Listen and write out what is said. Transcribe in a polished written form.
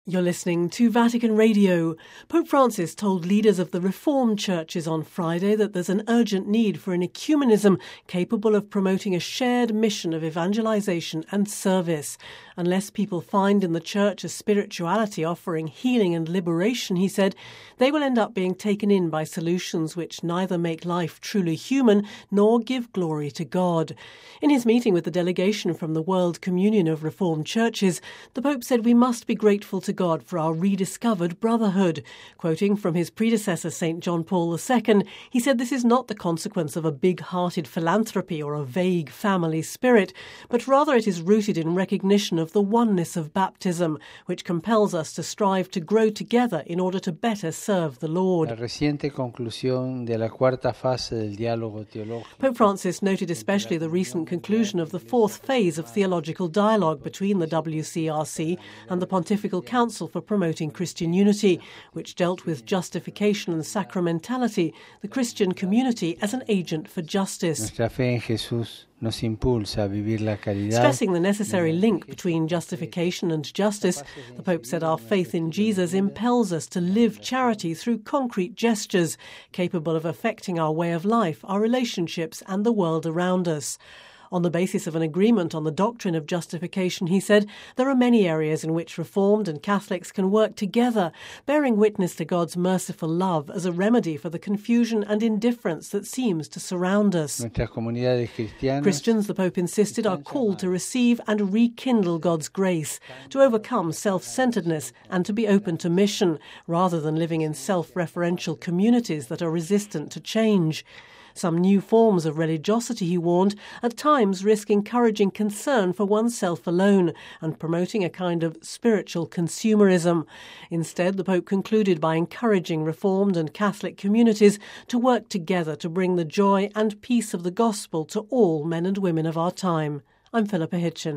You're listening to Vatican Radio. Pope Francis told leaders of the Reformed churches on Friday that there's an urgent need for an ecumenism capable of promoting a shared mission of evangelization and service. Unless people find in the church a spirituality offering healing and liberation, he said, they will end up being taken in by solutions which neither make life truly human nor give glory to God. In his meeting with the delegation from the World Communion of Reformed Churches, the Pope said we must be grateful to God for our rediscovered brotherhood. Quoting from his predecessor, St. John Paul II, he said this is not the consequence of a big-hearted philanthropy or a vague family spirit, but rather it is rooted in recognition of the oneness of baptism, which compels us to strive to grow together in order to better serve the Lord. Pope Francis noted especially the recent conclusion of the fourth phase of theological dialogue between the WCRC and the Pontifical Council for Promoting Christian Unity, which dealt with justification and sacramentality, the Christian community as an agent for justice. Stressing the necessary link between justification and justice, the Pope said our faith in Jesus impels us to live charity through concrete gestures, capable of affecting our way of life, our relationships and the world around us. On the basis of an agreement on the doctrine of justification, he said, there are many areas in which Reformed and Catholics can work together, bearing witness to God's merciful love as a remedy for the confusion and indifference that seems to surround us. Christians, the Pope insisted, are called to receive and rekindle God's grace, to overcome self-centeredness and to be open to mission, rather than living in self-referential communities that are resistant to change. Some new forms of religiosity, he warned, at times risk encouraging concern for oneself alone and promoting a kind of spiritual consumerism. Instead, the Pope concluded by encouraging Reformed and Catholic communities to work together to bring the joy and peace of the gospel to all men and women of our time. I'm Philippa Hitchin.